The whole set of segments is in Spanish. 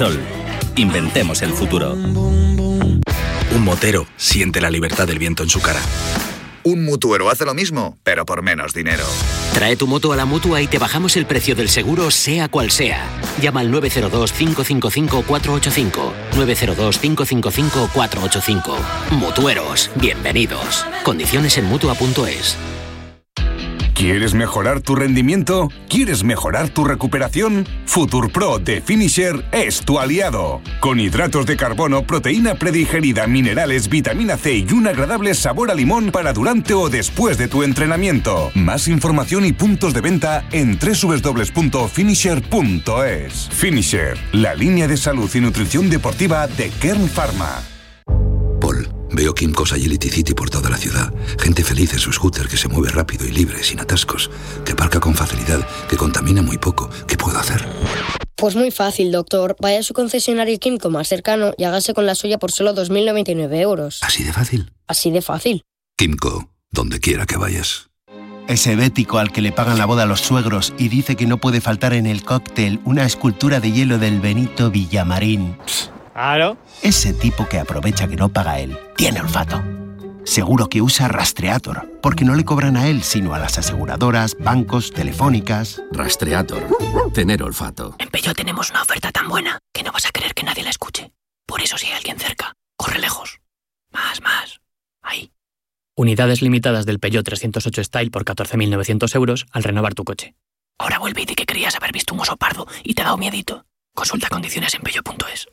Repsol. Inventemos el futuro. Un motero siente la libertad del viento en su cara. Un mutuero hace lo mismo, pero por menos dinero. Trae tu moto a la Mutua y te bajamos el precio del seguro, sea cual sea. Llama al 902-555-485. 902-555-485. Mutueros, bienvenidos. Condiciones en Mutua.es. ¿Quieres mejorar tu rendimiento? ¿Quieres mejorar tu recuperación? FuturPro de Finisher es tu aliado. Con hidratos de carbono, proteína predigerida, minerales, vitamina C y un agradable sabor a limón para durante o después de tu entrenamiento. Más información y puntos de venta en www.finisher.es. Finisher, la línea de salud y nutrición deportiva de Kern Pharma. Paul, veo Kimco's Agility City por toda la ciudad. Gente feliz en su scooter que se mueve rápido y libre, sin atascos, que aparca con facilidad, que contamina muy poco. ¿Qué puedo hacer? Pues muy fácil, doctor. Vaya a su concesionario Kimco más cercano y hágase con la suya por solo 2.099 euros. ¿Así de fácil? Así de fácil. Kimco, donde quiera que vayas. Ese bético al que le pagan la boda a los suegros y dice que no puede faltar en el cóctel una escultura de hielo del Benito Villamarín. Claro. Ese tipo que aprovecha que no paga él tiene olfato. Seguro que usa Rastreator, porque no le cobran a él, sino a las aseguradoras, bancos, telefónicas. Rastreator. Tener olfato. En Peugeot tenemos una oferta tan buena que no vas a querer que nadie la escuche. Por eso si hay alguien cerca, corre lejos. Más. Ahí. Unidades limitadas del Peugeot 308 Style por 14.900 euros al renovar tu coche. Ahora vuelve y di que creías haber visto un oso pardo y te ha dado miedito. Consulta condiciones en Peugeot.es.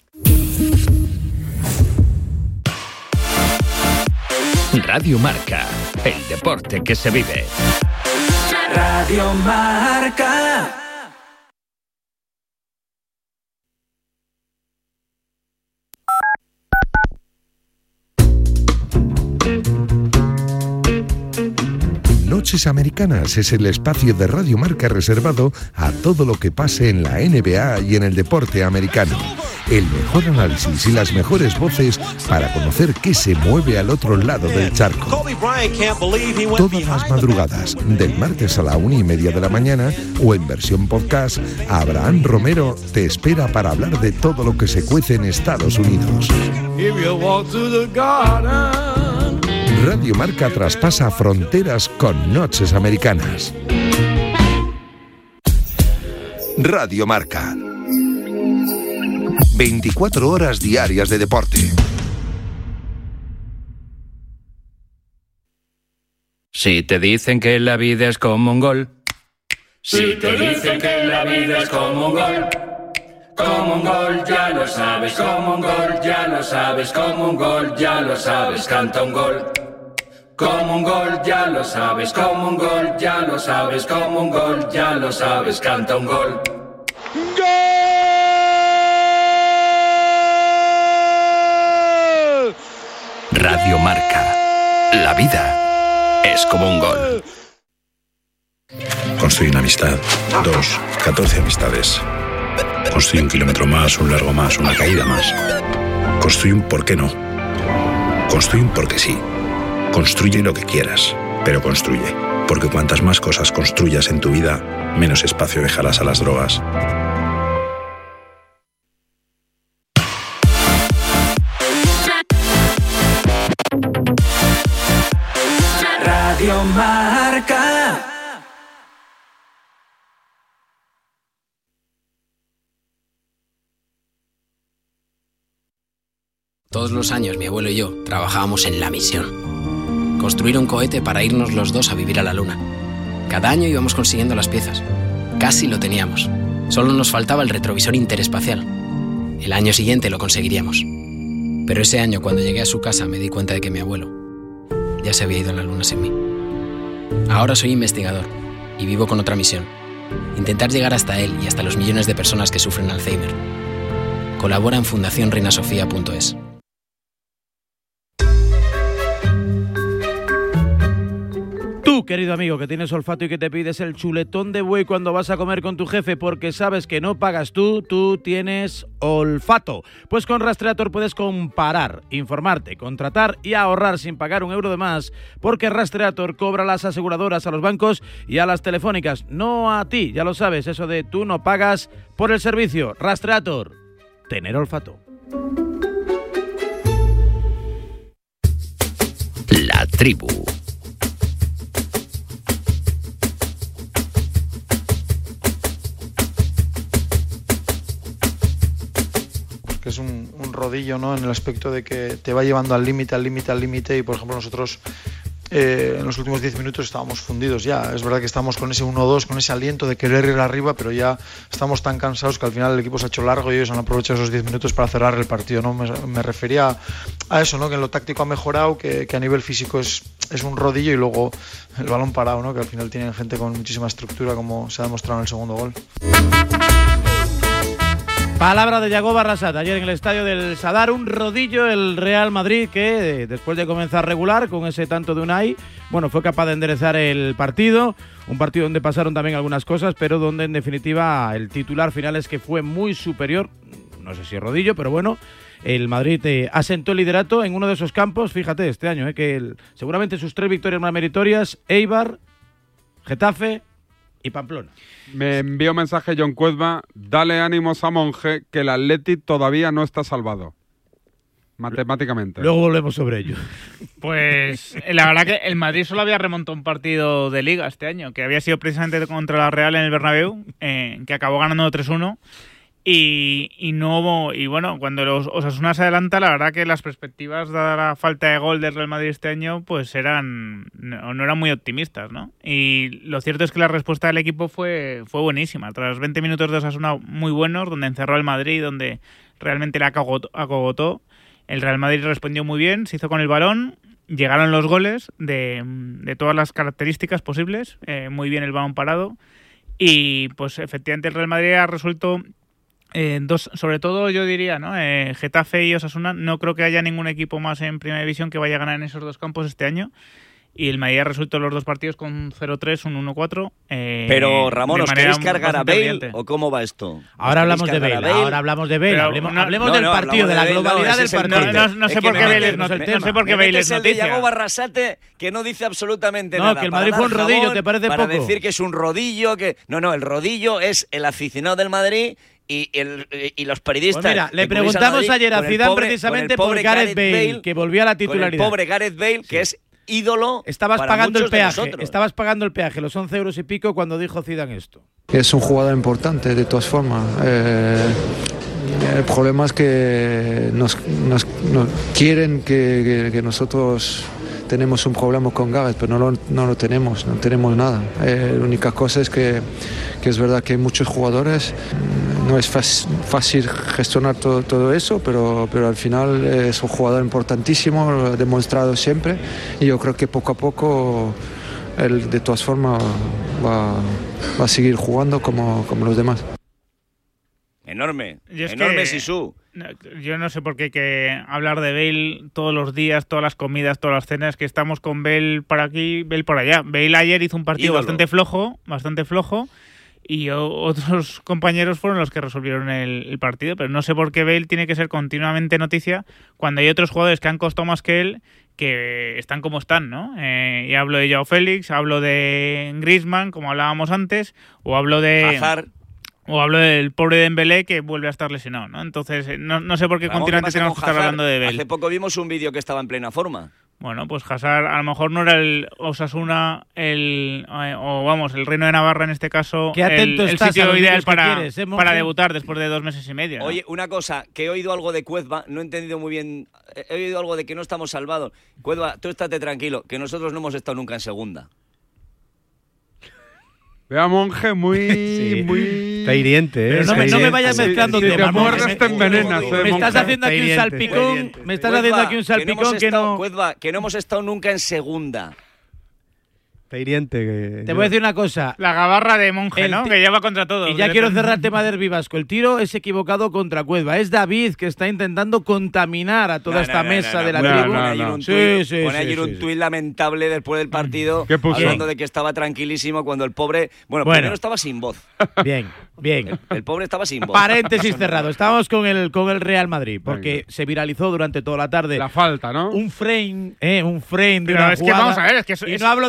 Radio Marca, el deporte que se vive. Radio Marca. Noches Americanas es el espacio de Radio Marca reservado a todo lo que pase en la NBA y en el deporte americano. El mejor análisis y las mejores voces para conocer qué se mueve al otro lado del charco. Todas las madrugadas, del martes a la 1:30 de la mañana o en versión podcast, Abraham Romero te espera para hablar de todo lo que se cuece en Estados Unidos. Radio Marca traspasa fronteras con Noches Americanas. Radio Marca. 24 horas diarias de deporte. Si te dicen que la vida es como un gol. Si te dicen que la vida es como un gol ya lo sabes, como un gol ya lo sabes, como un gol ya lo sabes, canta un gol. Como un gol ya lo sabes, como un gol ya lo sabes, como un gol ya lo sabes, canta un gol. ¡Gol! Radio Marca. La vida es como un gol. Construye una amistad, 2, 14 amistades. Construye un kilómetro más, un largo más, una caída más. Construye un por qué no. Construye un porque sí. Construye lo que quieras, pero construye. Porque cuantas más cosas construyas en tu vida, menos espacio dejarás a las drogas. Radio Marca. Todos los años mi abuelo y yo trabajábamos en la misión. Construir un cohete para irnos los dos a vivir a la luna. Cada año íbamos consiguiendo las piezas. Casi lo teníamos. Solo nos faltaba el retrovisor interespacial. El año siguiente lo conseguiríamos. Pero ese año, cuando llegué a su casa, me di cuenta de que mi abuelo ya se había ido a la luna sin mí. Ahora soy investigador y vivo con otra misión. Intentar llegar hasta él y hasta los millones de personas que sufren Alzheimer. Colabora en fundacionreinasofía.es. Tú, querido amigo, que tienes olfato y que te pides el chuletón de buey cuando vas a comer con tu jefe porque sabes que no pagas tú tienes olfato. Pues con Rastreator puedes comparar, informarte, contratar y ahorrar sin pagar un euro de más, porque Rastreator cobra a las aseguradoras, a los bancos y a las telefónicas, no a ti, ya lo sabes, eso de tú no pagas por el servicio. Rastreator. tener olfato. La tribu. Que es un rodillo, ¿no? En el aspecto de que te va llevando al límite y por ejemplo nosotros en los últimos 10 minutos estábamos fundidos ya. Es verdad que estamos con ese 1-2, con ese aliento de querer ir arriba, pero ya estamos tan cansados que al final el equipo se ha hecho largo y ellos han aprovechado esos 10 minutos para cerrar el partido, ¿no? Me refería a eso, ¿no? Que en lo táctico ha mejorado, que a nivel físico es un rodillo y luego el balón parado, ¿no? Que al final tienen gente con muchísima estructura, como se ha demostrado en el segundo gol. Palabra de Yago Barrasat ayer en el estadio del Sadar, un rodillo el Real Madrid que después de comenzar regular con ese tanto de Unai, bueno, fue capaz de enderezar el partido, un partido donde pasaron también algunas cosas, pero donde en definitiva el titular final es que fue muy superior, no sé si rodillo, pero bueno, el Madrid asentó el liderato en uno de esos campos, fíjate este año, que seguramente sus 3 victorias más meritorias, Eibar, Getafe y Pamplona. Me envió un mensaje John Cuezba, dale ánimos a Monje, que el Athletic todavía no está salvado, matemáticamente. Luego volvemos sobre ello. Pues la verdad que el Madrid solo había remontado un partido de Liga este año, que había sido precisamente contra la Real en el Bernabéu, que acabó ganando 3-1. Y bueno, cuando los Osasuna se adelanta, la verdad que las perspectivas, dada la falta de gol del Real Madrid este año, pues no eran muy optimistas, ¿no? Y lo cierto es que la respuesta del equipo fue buenísima. Tras 20 minutos de Osasuna muy buenos, donde encerró al Madrid, donde realmente la acogotó, el Real Madrid respondió muy bien, se hizo con el balón, llegaron los goles de todas las características posibles, muy bien el balón parado, y pues efectivamente el Real Madrid ha resuelto sobre todo yo diría, ¿no? Getafe y Osasuna, no creo que haya ningún equipo más en Primera División que vaya a ganar en esos dos campos este año. Y el Madrid ha resuelto los dos partidos con 0-3, un 1-4. Pero Ramón, ¿os queréis cargar a Bale o cómo va esto? Ahora hablamos de Bale. Hablemos del partido, de la globalidad del partido. No sé por qué Bale es noticia. No sé por qué Bale es noticia. Yago Barrasate, que no dice absolutamente nada. No, que el Madrid fue un rodillo, ¿te parece poco? Para decir que es un rodillo, que... No, el rodillo es el aficionado del Madrid y los periodistas. Pues mira, le preguntamos ayer a Zidane precisamente por Gareth Bale, que volvió a la titularidad. El pobre Gareth Bale, que es ídolo. Estabas pagando el peaje, los 11 euros y pico cuando dijo Zidane esto. Es un jugador importante, de todas formas. El problema es que nos quieren que nosotros tenemos un problema con Gareth, pero no lo tenemos, no tenemos nada. La única cosa es que es verdad que hay muchos jugadores, no es fácil gestionar todo eso, pero al final es un jugador importantísimo, lo ha demostrado siempre, y yo creo que poco a poco él de todas formas va a seguir jugando como los demás. Enorme, Sisu. Yo no sé por qué hay que hablar de Bale todos los días, todas las comidas, todas las cenas, que estamos con Bale para aquí, Bale por allá. Bale ayer hizo un partido bastante flojo, y otros compañeros fueron los que resolvieron el partido, pero no sé por qué Bale tiene que ser continuamente noticia cuando hay otros jugadores que han costado más que él, que están como están, ¿no? Y hablo de Joao Félix, hablo de Griezmann, como hablábamos antes, o hablo de... Hazard. O hablo del pobre Dembélé, que vuelve a estar lesionado, ¿no? Entonces, no sé por qué continuamente tenemos que estar hablando de Bale. Hace poco vimos un vídeo que estaba en plena forma. Bueno, pues Hazard a lo mejor no era el Osasuna, el Reino de Navarra en este caso, el sitio ideal para debutar después de 2 meses y medio, ¿no? Oye, una cosa, que he oído algo de Cuezba, no he entendido muy bien, he oído algo de que no estamos salvados. Cuezba, tú estate tranquilo, que nosotros no hemos estado nunca en segunda. Vea, Monje, muy... Está hiriente, ¿eh? Pero no me vayas mezclando temas. Si te muerdes, te envenenas. Me estás haciendo aquí un salpicón. Me estás haciendo aquí un salpicón que no... Cuezba, que no hemos estado nunca en segunda. Está hiriente. Te voy a decir una cosa. La gabarra de Monje, ¿no? Que lleva contra todo. Y ya quiero cerrar el tema de Derbi Vasco. El tiro es equivocado contra Cuezba. Es David que está intentando contaminar a toda esta mesa de la tribu. Pone ayer un tuit lamentable después del partido, hablando de que estaba tranquilísimo cuando el pobre... Bueno, primero estaba sin voz. Bien. El pobre estaba sin voz. Paréntesis cerrado. Estábamos con el Real Madrid, porque se viralizó durante toda la tarde. La falta, ¿no? Un frame de una es que jugada. vamos a ver, es que y no hablo de fuerza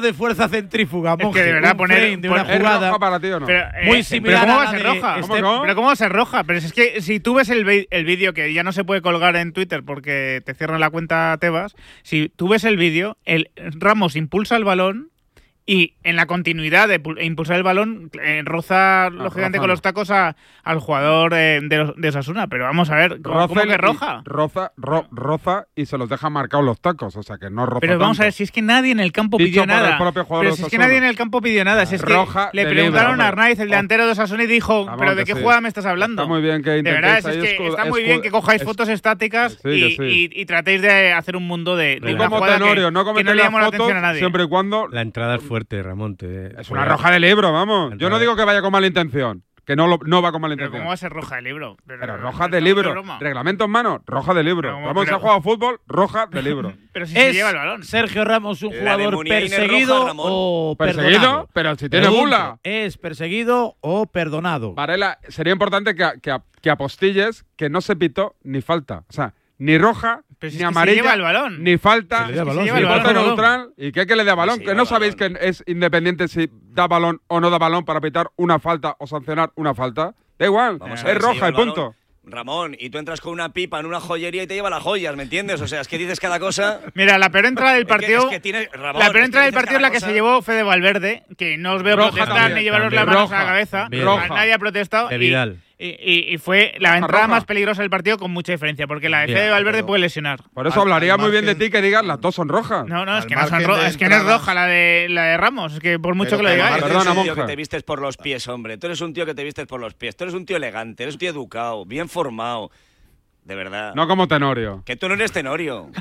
centrífuga, Es que de verdad poner de una jugada roja para ti o no. muy similar ¿Pero cómo a va a la ser de roja? ¿Cómo? ¿Pero cómo va a ser roja? Pero es que si tú ves el vídeo, que ya no se puede colgar en Twitter porque te cierran la cuenta Tebas, si tú ves el vídeo, Ramos impulsa el balón y en la continuidad de impulsar el balón roza lógicamente con los tacos al jugador de Osasuna. Pero vamos a ver, ¿cómo que roja? Roza y se los deja marcados los tacos, o sea que no roza. Pero vamos tanto. a ver, si es que nadie en el campo Dicho pidió por nada. el propio jugador Pero de si es que Osasuna. nadie en el campo pidió nada. Si es que Roja le de preguntaron libro, a Arnaiz, el delantero de Osasuna, y dijo, Vamos, ¿pero de que qué sí. jugada me estás hablando? Está muy bien que de verdad, intentéis es que ahí está muy bien que cojáis fotos estáticas y tratéis de hacer un mundo de una como jugada Tenorio, no que no cometéis le las llamó la fotos atención a nadie. siempre y cuando... La entrada es fuerte, Ramón. Es una roja de libro, vamos. Yo no digo que vaya con mala intención, que no va con mala Pero intención. ¿cómo va a ser roja de libro? Pero roja de libro. Reglamento en mano, roja de libro. Ramos se ha jugado a fútbol, roja de libro. Pero si se lleva el balón. Sergio Ramos un La de jugador Muniain es perseguido roja, Ramón. o ¿Perseguido? perdonado. Pero si tiene Pregunto, bula. ¿Es perseguido o perdonado? Varela, sería importante que apostilles que no se pitó ni falta. O sea, ni roja, Pero si ni es que se amarilla, lleva el balón. ni falta, Que le dé balón, ni se lleva el voto balón. neutral. ¿Y qué que le dé balón? Se Que lleva no el sabéis balón. que es independiente si da balón o no da balón para pitar una falta o sancionar una falta. Da igual, Vamos a es ver, se lleva roja y el balón. punto. Ramón, y tú entras con una pipa en una joyería y te lleva las joyas, ¿me entiendes? O sea, es que dices cada cosa... Mira, la peor entrada del partido. Es que tiene, Ramón, la peor es que entrada del dices partido es cada la que cosa. se llevó Fede Valverde, que no os veo Roja protestar también, ni llevaros también. las manos a Roja, la cabeza. bien. Roja. Nadie ha protestado. De Vidal. Y fue la entrada roja. más peligrosa del partido con mucha diferencia, porque la de Bien, Fede Valverde pero- puede lesionar. Por eso hablaría al muy bien de margen- ti que digas las dos son rojas. No, es Al que no son margen rojas, de es que no es entradas- roja la de Ramos, es que por mucho Pero que lo que digáis. Tú Perdona, eres un tío monja. que te vistes por los pies, hombre. Tú eres un tío que te vistes por los pies. Tú eres un tío elegante, eres un tío educado, bien formado. De verdad. No como Tenorio. Que tú no eres Tenorio.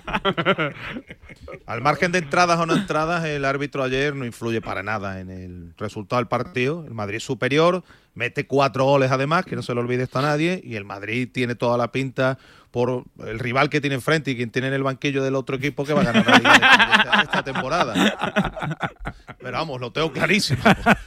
Al margen de entradas o no entradas, el árbitro ayer no influye para nada en el resultado del partido. El Madrid es superior, mete 4 goles además, que no se lo olvide esto a nadie, y el Madrid tiene toda la pinta por el rival que tiene enfrente y quien tiene en el banquillo del otro equipo que va a ganar la Liga esta temporada. Pero vamos, lo tengo clarísimo.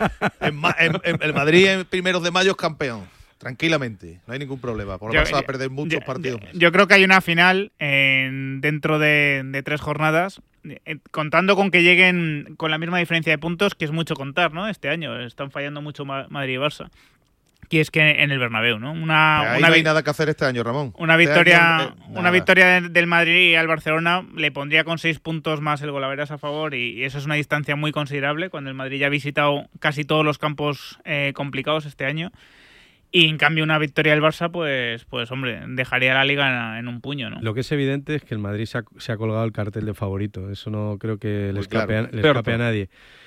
El Madrid en primeros de mayo es campeón. Tranquilamente, no hay ningún problema. Por lo menos va a perder muchos partidos. Yo creo que hay una final dentro de 3 jornadas, contando con que lleguen con la misma diferencia de puntos, que es mucho contar, ¿no? Este año están fallando mucho Madrid y Barça. Que es que en el Bernabéu, ¿no? Ahí no hay nada que hacer este año, Ramón. Una Este victoria, año, una nada. victoria del Madrid al Barcelona le pondría con 6 puntos más el Golaveras a favor, y eso es una distancia muy considerable cuando el Madrid ya ha visitado casi todos los campos complicados este año. Y en cambio una victoria del Barça, pues hombre, dejaría la Liga en un puño, ¿no? Lo que es evidente es que el Madrid se ha colgado el cartel de favorito. Eso no creo que le Muy escape, claro. le escape a nadie.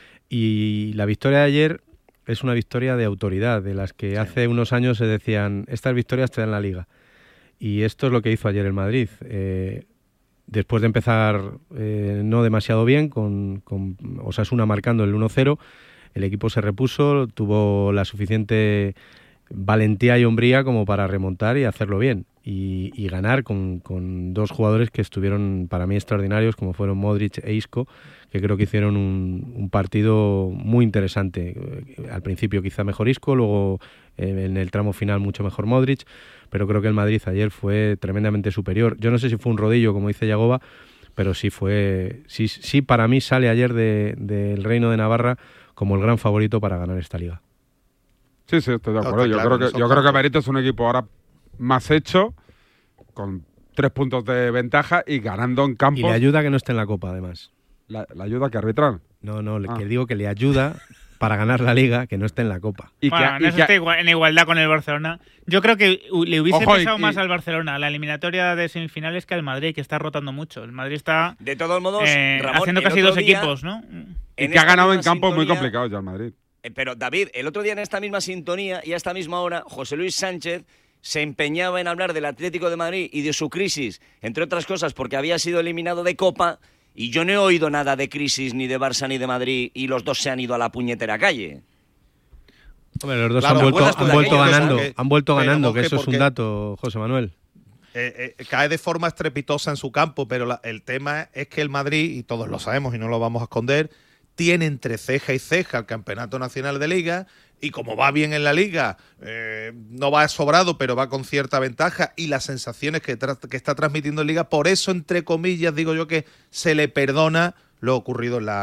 Y la victoria de ayer es una victoria de autoridad, de las que hace unos años se decían, estas victorias te dan la Liga. Y esto es lo que hizo ayer el Madrid. Después de empezar no demasiado bien, con Osasuna marcando el 1-0, el equipo se repuso, tuvo la suficiente valentía y hombría como para remontar y hacerlo bien y ganar con 2 jugadores que estuvieron para mí extraordinarios, como fueron Modric e Isco, que creo que hicieron un partido muy interesante. Al principio quizá mejor Isco, luego en el tramo final mucho mejor Modric, pero creo que el Madrid ayer fue tremendamente superior. Yo no sé si fue un rodillo, como dice Yagoba, pero sí para mí sale ayer del Reino de Navarra como el gran favorito para ganar esta liga. Sí, estoy de acuerdo. Claro, Yo creo que Benito es un equipo ahora más hecho, con 3 puntos de ventaja y ganando en campos. Y le ayuda que no esté en la Copa, además. ¿La ayuda que arbitral? No, que digo que le ayuda para ganar la Liga que no esté en la Copa. Bueno, en eso está en igualdad con el Barcelona. Yo creo que le hubiese pesado más al Barcelona la eliminatoria de semifinales que al Madrid, que está rotando mucho. El Madrid está de todos modos, Ramón, haciendo casi 2 equipos, ¿no? Y que ha ganado en campos muy complicados ya el Madrid. Pero David, el otro día en esta misma sintonía y a esta misma hora, José Luis Sánchez se empeñaba en hablar del Atlético de Madrid y de su crisis, entre otras cosas porque había sido eliminado de Copa, y yo no he oído nada de crisis ni de Barça ni de Madrid, y los dos se han ido a la puñetera calle. Hombre, los dos Claro, han vuelto ganando, pero que eso es un porque- dato, José Manuel. Cae de forma estrepitosa en su campo, pero el tema es que el Madrid, y todos lo sabemos y no lo vamos a esconder, tiene entre ceja y ceja el Campeonato Nacional de Liga, y como va bien en la Liga, no va sobrado, pero va con cierta ventaja, y las sensaciones que está transmitiendo en Liga, por eso, entre comillas, digo yo que se le perdona lo ocurrido en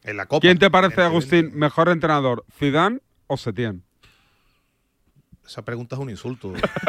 En la Copa. ¿Quién te parece, Agustín, mejor entrenador, Zidane o Setién? Esa pregunta es un insulto.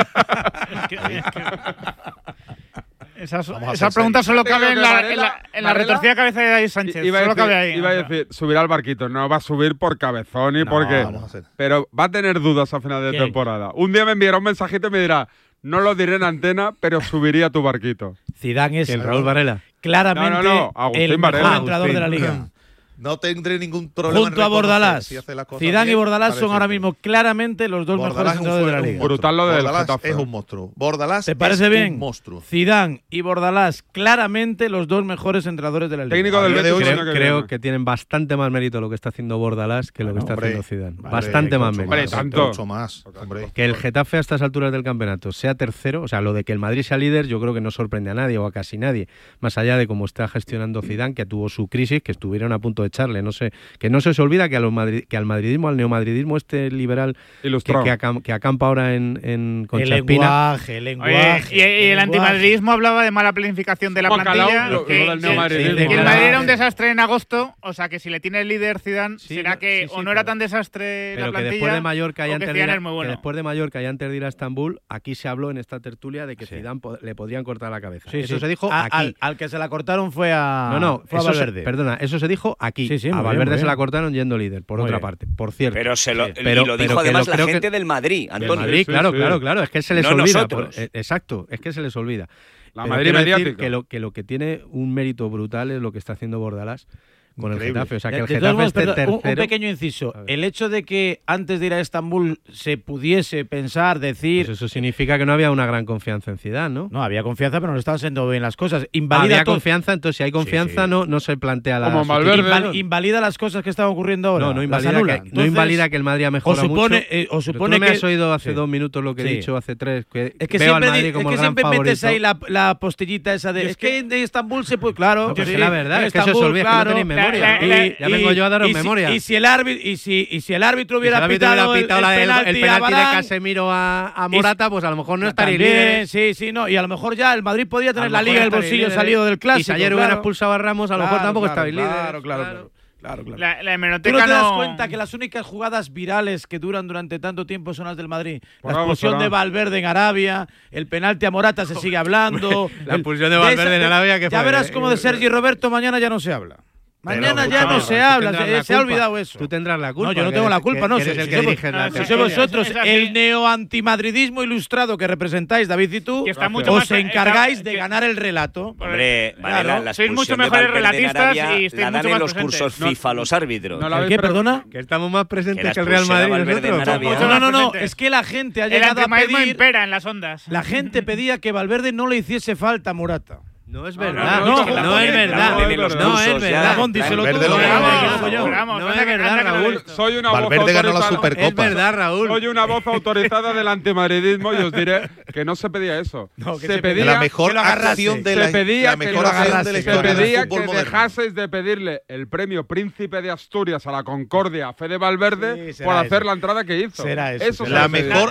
Esa pregunta solo cabe en la retorcida cabeza de David Sánchez. Iba Solo cabe ahí. a decir, subirá al barquito. No va a subir por cabezón y porque... Pero va a tener dudas a final de temporada. Un día me enviará un mensajito y me dirá, no lo diré en antena, pero subiría tu barquito. Zidane es... ¿El Raúl Varela? Claramente el mejor entrenador de la Liga. No tendré ningún problema. Junto a Bordalás. Zidane y Bordalás son ahora mismo claramente los dos mejores entrenadores de la Liga. Brutal lo del Bordalás Getafe. es un monstruo. Bordalás ¿te parece es bien? un monstruo. Zidane y Bordalás claramente los dos mejores entrenadores de la Liga. Técnico del Betis. Creo que tienen bastante más mérito lo que está haciendo Bordalás que lo que está haciendo Zidane. Bastante más mérito. Mucho más. Que el Getafe a estas alturas del campeonato sea tercero, o sea, lo de que el Madrid sea líder, yo creo que no sorprende a nadie o a casi nadie, más allá de cómo está gestionando Zidane, que tuvo su crisis, que estuvieron a punto de echarle, no sé. Que no se os olvida que, al madridismo, al neomadridismo liberal que acampa ahora en Concha Espina. El lenguaje. Y el antimadridismo hablaba de mala planificación de la plantilla. Que el Madrid era un desastre en agosto, o sea que si le tiene el líder Zidane, será que o no era tan desastre la plantilla, después de Mallorca y antes de ir a Estambul, aquí se habló en esta tertulia de que Zidane le podrían cortar la cabeza. Eso se dijo aquí. Al que se la cortaron fue a Valverde. Eso se dijo aquí. A Valverde se la cortaron yendo líder, por otra parte, por cierto. Pero lo dijo además la gente del Madrid, Antonio. Madrid, claro, es que se les olvida. Exacto, es que se les olvida. La Madrid mediática. Que lo que tiene un mérito brutal es lo que está haciendo Bordalás con el Getafe. O sea, que el Getafe esté tercero. Un pequeño inciso. El hecho de que antes de ir a Estambul se pudiese pensar, decir... Pues eso significa que no había una gran confianza en Zidane, ¿no? No, había confianza, pero no estaban siendo bien las cosas. Había confianza, entonces si hay confianza no se plantea la... Como Valverde. Invalida las cosas que están ocurriendo ahora. No invalida que el Madrid ha mejorado mucho. O supone ¿Tú no me has oído hace 2 minutos lo que he dicho hace 3? Es que veo al Madrid como el gran siempre favorito. metes ahí la postillita esa de... Es que de Estambul se puede... Claro. Es la verdad, es que se os olvida, que no tenéis memoria. Ya vengo yo a daros memoria. Y si el árbitro hubiera pitado el penalti de Casemiro a Morata, pues a lo mejor no estaría bien. Sí, no. Y a lo mejor ya el Madrid podía tener la Liga en el bolsillo salido del Clásico. Y si ayer hubiera expulsado a Ramos, a lo mejor tampoco estabais líder. Claro. La hemeroteca ¿Tú no te das cuenta que las únicas jugadas virales que duran durante tanto tiempo son las del Madrid? La expulsión de Valverde en Arabia, el penalti a Morata se sigue hablando. La expulsión de Valverde en Arabia que ya verás como de Sergi Roberto mañana ya no se habla. Mañana ya no se habla, se ha olvidado eso. Tú tendrás la culpa. No, yo no tengo la culpa, no. Si sois vosotros, el neo-antimadridismo ilustrado que representáis, David y tú, os encargáis de ganar el relato. Hombre, la sois mucho mejores relatistas y estáis la dan mucho en más los presentes. cursos FIFA los árbitros. ¿El qué, perdona? Que estamos más presentes que el Real Madrid nosotros. No, es que la gente ha llegado a pedir... impera en las ondas. La gente pedía que Valverde no le hiciese falta a Morata. No es verdad, no es verdad. No es verdad. No es verdad, Raúl. Soy una voz Valverde ganó la Supercopa. Es verdad, Raúl. Soy una voz autorizada del antimadridismo y os diré que no se pedía eso. Se pedía la mejor acción de la historia del fútbol moderno. Que dejaseis de pedirle el premio Príncipe de Asturias a la Concordia a Fede Valverde por hacer la entrada que hizo. Será eso. La mejor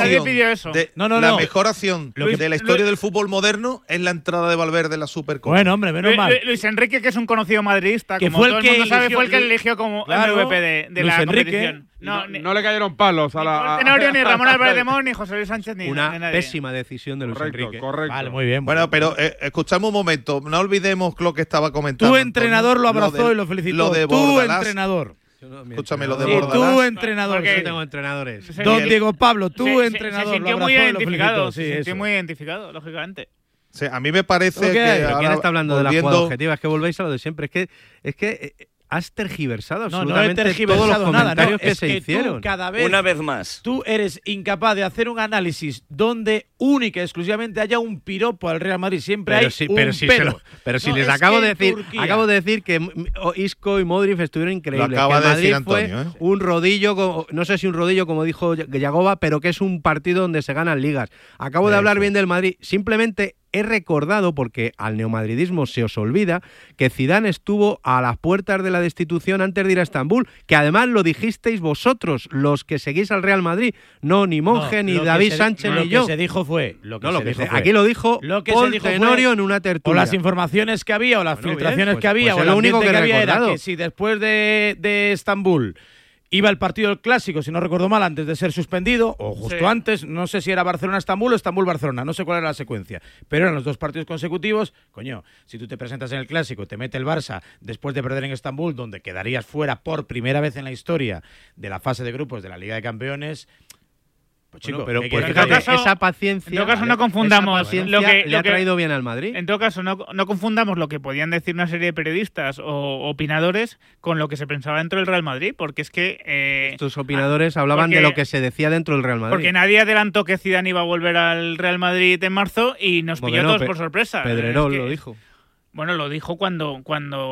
acción de la historia del fútbol moderno es la entrada de Valverde de la Supercopa. Bueno, hombre, menos mal. Luis Enrique, que es un conocido madridista, que como fue todo el mundo sabe, fue el que eligió como MVP de la competición. No le cayeron palos a la... Ni Tenorio, ni Ramón Álvarez de Mon, ni José Luis Sánchez, ni una pésima decisión de Luis Enrique. Correcto. Vale, muy bien. Bueno, pero escuchadme un momento. No olvidemos lo que estaba comentando. Tu entrenador lo abrazó y lo felicitó. Lo de tu entrenador. Escúchame, lo de Bordalás. Tu entrenador. Yo tengo entrenadores. Don Diego Pablo, tu entrenador. Se sintió muy identificado. Se sintió muy identificado, lógicamente. Sí, a mí me parece que... ¿Quién está hablando de la jugada objetiva? Es que volvéis a lo de siempre. Es que has tergiversado absolutamente todos los comentarios que se hicieron. Una vez más. Tú eres incapaz de hacer un análisis donde única y exclusivamente haya un piropo al Real Madrid. Siempre hay un pero. Pero si les acabo de decir que Isco y Modric estuvieron increíbles. Lo acaba que de decir Madrid Antonio, fue un rodillo, no sé si un rodillo como dijo Yagoba, pero que es un partido donde se ganan ligas. Acabo de hablar bien del Madrid. Simplemente he recordado, porque al neomadridismo se os olvida, que Zidane estuvo a las puertas de la destitución antes de ir a Estambul, que además lo dijisteis vosotros, los que seguís al Real Madrid, ni Monge, ni David Sánchez, ni yo. Lo que se dijo fue... Aquí lo dijo Paul Tenorio en una tertulia. O las informaciones que había, o las filtraciones que había, o lo único que había era que si después de Estambul iba el partido del Clásico, si no recuerdo mal, antes de ser suspendido, o justo antes, no sé si era Barcelona-Estambul o Estambul-Barcelona, no sé cuál era la secuencia, pero eran los 2 partidos consecutivos. Coño, si tú te presentas en el Clásico y te mete el Barça después de perder en Estambul, donde quedarías fuera por primera vez en la historia de la fase de grupos de la Liga de Campeones... Pues chico, pero pues fíjate, esa paciencia... En todo caso, no confundamos lo que le ha traído bien al Madrid. En todo caso, no confundamos lo que podían decir una serie de periodistas o opinadores con lo que se pensaba dentro del Real Madrid, porque es que... Estos opinadores hablaban de lo que se decía dentro del Real Madrid. Porque nadie adelantó que Zidane iba a volver al Real Madrid en marzo y nos pilló todos por sorpresa. Pedrerol lo dijo. Bueno, lo dijo cuando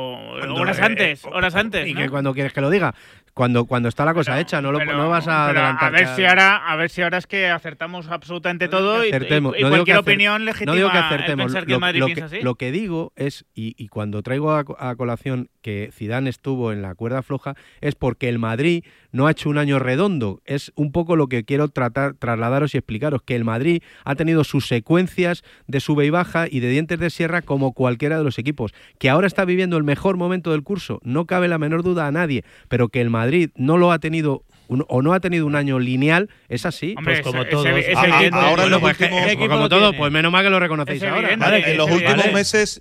horas antes, ¿Y ¿no? que cuando quieres que lo diga? Cuando está la cosa hecha, no vas a adelantar. A ver si ahora es que acertamos absolutamente todo y cualquier opinión legítima. No digo que acertemos. Pensar que el Madrid piensa así. Lo que digo es, y cuando traigo a colación que Zidane estuvo en la cuerda floja, es porque el Madrid no ha hecho un año redondo. Es un poco lo que quiero trasladaros y explicaros, que el Madrid ha tenido sus secuencias de sube y baja y de dientes de sierra como cualquiera de los equipos. Que ahora está viviendo el mejor momento del curso, no cabe la menor duda a nadie, pero que el Madrid no lo ha tenido no ha tenido un año lineal, es así. Hombre, pues como todos. Ahora como todo, pues menos mal que lo reconocéis ahora. Vale, en los últimos meses,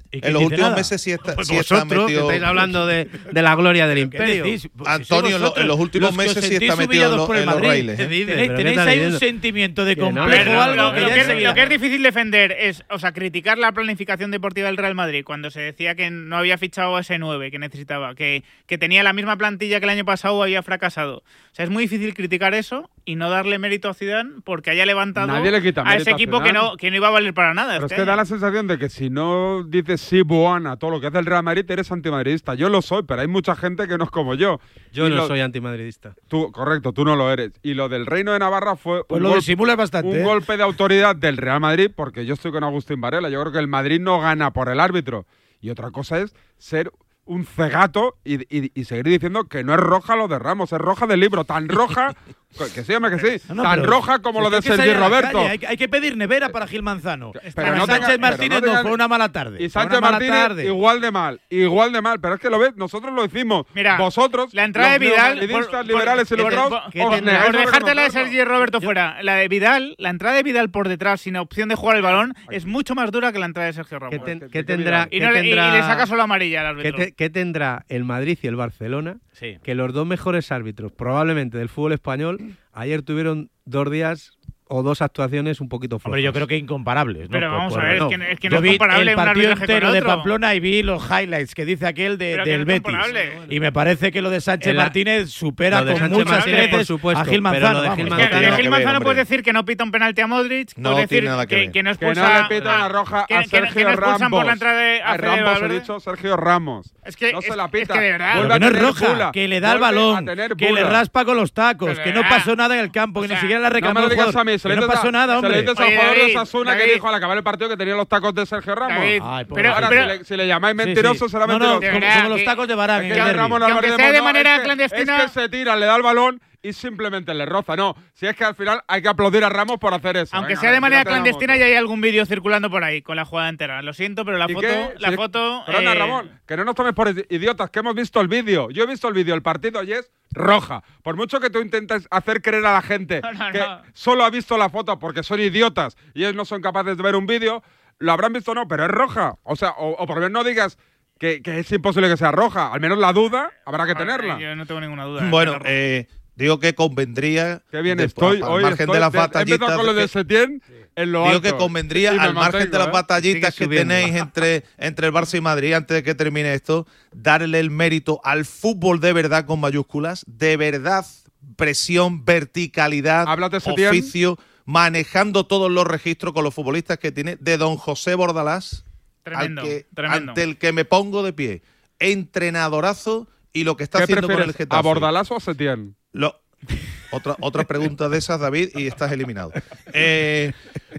sí está metido. Estáis hablando de la gloria del imperio. Antonio, en los últimos meses sí está metido en los raíles. Tenéis ahí un sentimiento de complejo o algo. Lo que es difícil defender es, criticar la planificación deportiva del Real Madrid cuando se decía que no había fichado a ese 9 que necesitaba, que tenía la misma plantilla que el año pasado, había fracasado. O sea, es muy difícil criticar eso y no darle mérito a Zidane porque haya levantado a ese equipo que no iba a valer para nada. Pero es que da la sensación de que si no dices sí, Boana, a todo lo que hace el Real Madrid, eres antimadridista. Yo lo soy, pero hay mucha gente que no es como yo. Yo no soy antimadridista. Correcto, tú no lo eres. Y lo del Reino de Navarra fue pues lo disimulas bastante. Un golpe de autoridad del Real Madrid, porque yo estoy con Agustín Varela. Yo creo que el Madrid no gana por el árbitro. Y otra cosa es ser un cegato y seguir diciendo que no es roja lo de Ramos, es roja del libro, tan roja que sí, hombre, que sí, tan roja como lo de Sergi Roberto. Hay que pedir nevera para Gil Manzano. Pero no Sánchez Martínez no fue una mala tarde. Y Sánchez Martínez igual de mal, pero es que lo ves, nosotros lo hicimos. Mira, vosotros, la entrada de Vidal, liberales ilustrados, por dejarte la de Sergi Roberto fuera, la de Vidal, la entrada de Vidal por detrás sin opción de jugar el balón es mucho más dura que la entrada de Sergio Ramos. ¿Qué tendrá? Y le saca solo amarilla al árbitro. ¿Qué tendrá el Madrid y el Barcelona? Sí. Que los dos mejores árbitros probablemente del fútbol español ayer tuvieron 2 días o 2 actuaciones un poquito flojas. Hombre, yo creo que incomparables, ¿no? Pero vamos a ver, es que no es comparable el partido entero de otro. Pamplona y vi los highlights que dice aquel del Betis. Y me parece que lo de Sánchez Martínez supera con muchas creces a Gil Manzano. De Gil Manzano puedes decir que no pita un penalti a Modric, puedes decir que no expulsa, que no le pita una roja a Sergio Ramos. Por la entrada de Ramos, he dicho Sergio Ramos. Es que no se la pita. Es que de verdad. Que no es roja, que le da el balón, que le raspa con los tacos, que no pasó nada en el campo, que ni siquiera la reclamó el jugador. Que no pasó nada. Se le dices al jugador de Osasuna que dijo al acabar el partido que tenía los tacos de Sergio Ramos. Pero ahora, si le llamáis mentiroso, será mentiroso. Como los tacos de Barán. Que aunque sea de manera clandestina. Es que se tira, le da el balón y simplemente le roza. No, si es que al final hay que aplaudir a Ramos por hacer eso. Aunque sea de manera clandestina, ya hay algún vídeo circulando por ahí con la jugada entera. Lo siento, pero la foto. Perdona, Ramón, que no nos tomes por idiotas, que hemos visto el vídeo. Yo he visto el vídeo, el partido y es roja. Por mucho que tú intentes hacer creer a la gente que solo ha visto la foto porque son idiotas y ellos no son capaces de ver un vídeo, lo habrán visto o no, pero es roja. O sea, o por lo menos no digas que es imposible que sea roja. Al menos la duda habrá que tenerla. Yo no tengo ninguna duda. Bueno, digo que convendría. Qué bien estoy hoy. Al margen de las batallitas. Con lo de Setién en lo alto. Digo que convendría, al margen de las batallitas que tenéis entre el Barça y Madrid, antes de que termine esto, darle el mérito al fútbol de verdad con mayúsculas, de verdad, presión, verticalidad, oficio, manejando todos los registros con los futbolistas que tiene, de don José Bordalás, tremendo. Ante el que me pongo de pie. Entrenadorazo y lo que está haciendo con el Getafe. ¿A Bordalás o a Setién? Otra pregunta de esas, David, y estás eliminado.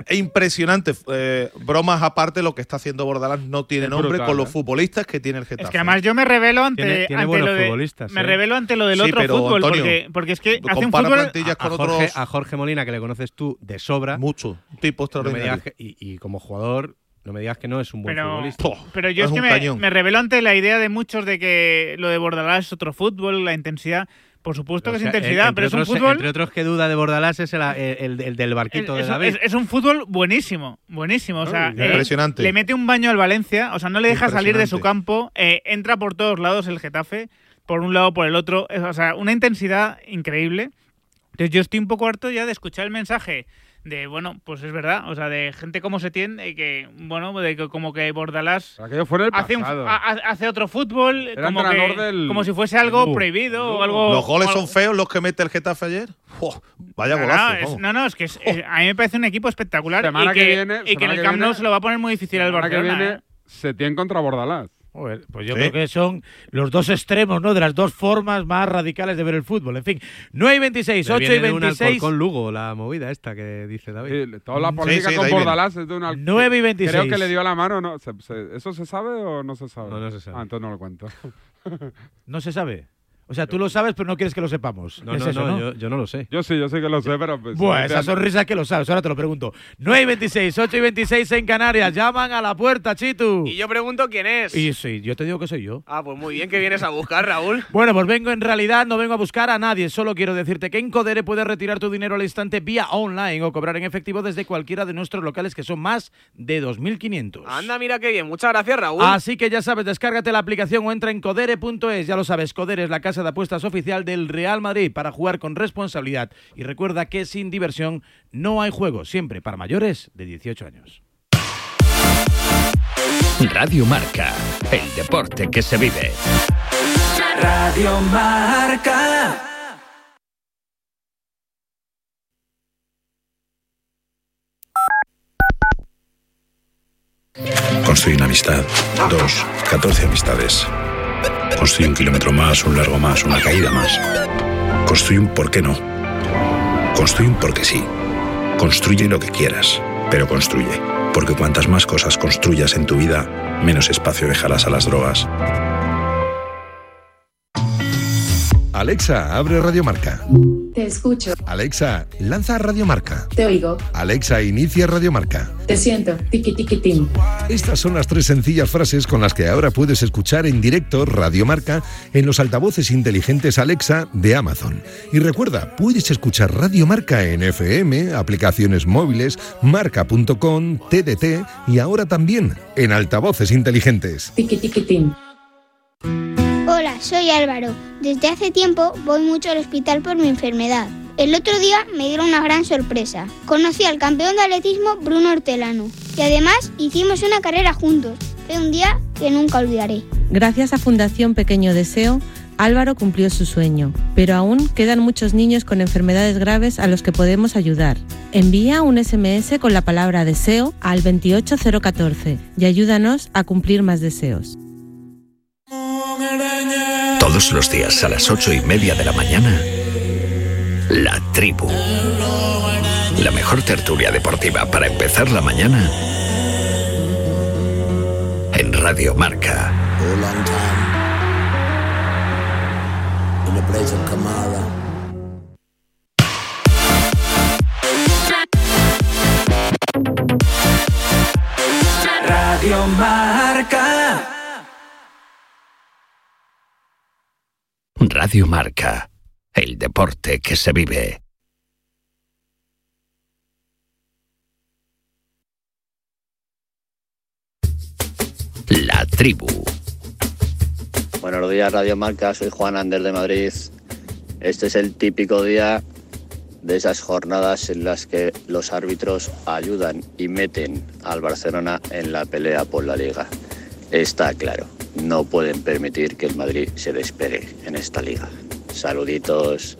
impresionante. Bromas aparte, lo que está haciendo Bordalás no tiene nombre brutal, con los futbolistas que tiene el Getafe. Es que además yo me revelo ante, tiene ante buenos lo de, futbolistas, me revelo ante lo del Sí, otro pero, fútbol, Antonio, porque es que hace un compara fútbol plantillas con otros. A Jorge Molina, que le conoces tú de sobra. Mucho. Un tipo No me extraordinario. digas y como jugador, no me digas que no es un buen futbolista. Pero yo es que me revelo ante la idea de muchos de que lo de Bordalás es otro fútbol, la intensidad. Por supuesto que es intensidad, pero es un fútbol. Entre otros que duda de Bordalás es el del barquito de David. Es un fútbol buenísimo, buenísimo. O sea, impresionante. Le mete un baño al Valencia, o sea, no le deja salir de su campo, entra por todos lados el Getafe, por un lado, por el otro. O sea, una intensidad increíble. Entonces yo estoy un poco harto ya de escuchar el mensaje de, bueno, pues es verdad, o sea, de gente como Setién, que, bueno, de que como que Bordalás hace otro fútbol, como si fuese algo prohibido o algo. ¿Los goles son feos los que mete el Getafe ayer? Vaya golazo. Es que a mí me parece un equipo espectacular Semana y que en el Camp Nou se lo va a poner muy difícil al Barcelona. Que viene Setién contra Bordalás. Pues yo creo que son los dos extremos, ¿no? De las dos formas más radicales de ver el fútbol. En fin, 9:26, 8:26. Con Lugo, la movida esta que dice David. Sí, toda la polémica con Bordalás es de un 9:26. Creo que le dio la mano, ¿no? ¿Eso se sabe o no se sabe? No se sabe. Entonces no lo cuento. ¿No se sabe? O sea, tú lo sabes, pero no quieres que lo sepamos. No, yo no lo sé. Yo sí que lo sé, pero... Pues, bueno, esa sonrisa que lo sabes. Ahora te lo pregunto. 9:26, 8:26 en Canarias. Llaman a la puerta, Chitu. Y yo pregunto quién es. Y sí, yo te digo que soy yo. Ah, pues muy bien, que vienes a buscar, Raúl. Bueno, pues en realidad no vengo a buscar a nadie. Solo quiero decirte que en Codere puedes retirar tu dinero al instante vía online o cobrar en efectivo desde cualquiera de nuestros locales, que son más de 2.500. Anda, mira qué bien. Muchas gracias, Raúl. Así que ya sabes, descárgate la aplicación o entra en codere.es. Ya lo sabes, Codere es la casa de apuestas oficial del Real Madrid, para jugar con responsabilidad. Y recuerda que sin diversión no hay juego, siempre para mayores de 18 años. Radio Marca, el deporte que se vive. Radio Marca. Construye una amistad. 2, 14 amistades. Construye un kilómetro más, un largo más, una caída más. Construye un por qué no. Construye un porque sí. Construye lo que quieras, pero construye. Porque cuantas más cosas construyas en tu vida, menos espacio dejarás a las drogas. Alexa, abre Radio Marca. Te escucho. Alexa, lanza Radio Marca. Te oigo. Alexa, inicia Radio Marca. Te siento. Tiki tiki tim. Estas son las 3 sencillas frases con las que ahora puedes escuchar en directo Radio Marca en los altavoces inteligentes Alexa de Amazon. Y recuerda, puedes escuchar Radio Marca en FM, aplicaciones móviles, marca.com, TDT y ahora también en altavoces inteligentes. Tiki tiki tim. Hola, soy Álvaro. Desde hace tiempo voy mucho al hospital por mi enfermedad. El otro día me dieron una gran sorpresa. Conocí al campeón de atletismo Bruno Hortelano y además hicimos una carrera juntos. Fue un día que nunca olvidaré. Gracias a Fundación Pequeño Deseo, Álvaro cumplió su sueño, pero aún quedan muchos niños con enfermedades graves a los que podemos ayudar. Envía un SMS con la palabra deseo al 28014 y ayúdanos a cumplir más deseos. Todos los días a las 8:30 de la mañana, La Tribu. La mejor tertulia deportiva para empezar la mañana en Radio Marca. Radio Marca. Radio Marca, el deporte que se vive. La Tribu. Buenos días, Radio Marca, soy Juan Ander de Madrid. Este es el típico día de esas jornadas en las que los árbitros ayudan y meten al Barcelona en la pelea por la Liga. Está claro, no pueden permitir que el Madrid se despegue en esta liga. Saluditos.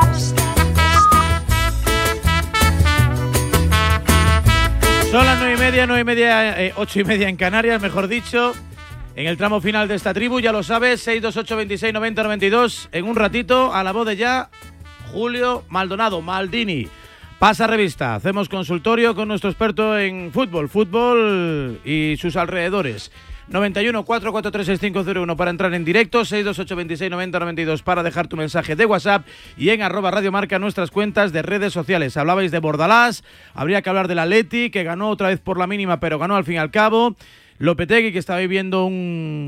Son las 9:30, 8:30, 9:30, 8:30 en Canarias, mejor dicho. En el tramo final de esta tribu, ya lo sabes, 628 26 90 92. En un ratito, a la voz de ya, Julio Maldonado, Maldini. Pasa revista, hacemos consultorio con nuestro experto en fútbol y sus alrededores. 91 443 6501 para entrar en directo, 628 26 90 92 para dejar tu mensaje de WhatsApp y en @Radio Marca nuestras cuentas de redes sociales. Hablabais de Bordalás, habría que hablar del Atleti, que ganó otra vez por la mínima, pero ganó al fin y al cabo. Lopetegui, que está viviendo un